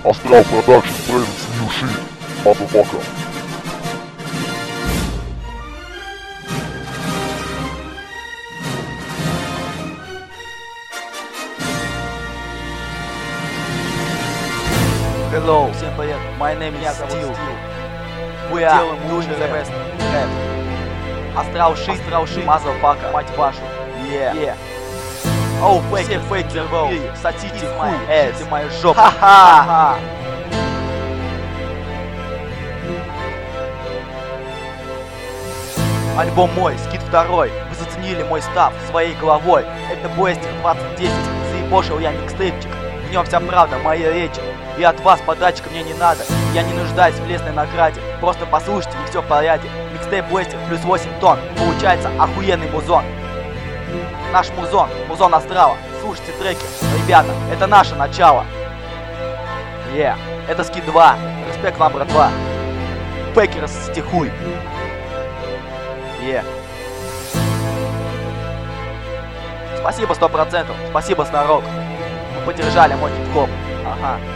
Astral Production presents new shit, motherfucker. Hello, всем привет, my name is Steel. We are doing the best rap. Астрал Шит, motherfucker, мать вашу. Yeah. Оу, все фейки в мире, сосите хуй, ждите мою жопу. Ха-ха. Альбом мой, скит второй. Вы заценили мой став своей головой. Это Блэстер 2010. Заебошил я микстейпчик. В нем вся правда моей речи. И от вас подачек мне не надо. Я не нуждаюсь в лесной награде. Просто послушайте, и все в порядке. Микстейп Блэстер плюс 8 тонн. Получается охуенный музон. Наш музон Астрала. Слушайте треки. Ребята, это наше начало. Это скит 2. Респект вам, братва. Пекерс стихуй. Спасибо 100%. Спасибо, Снарок. Вы поддержали мой хип-хоп. Ага.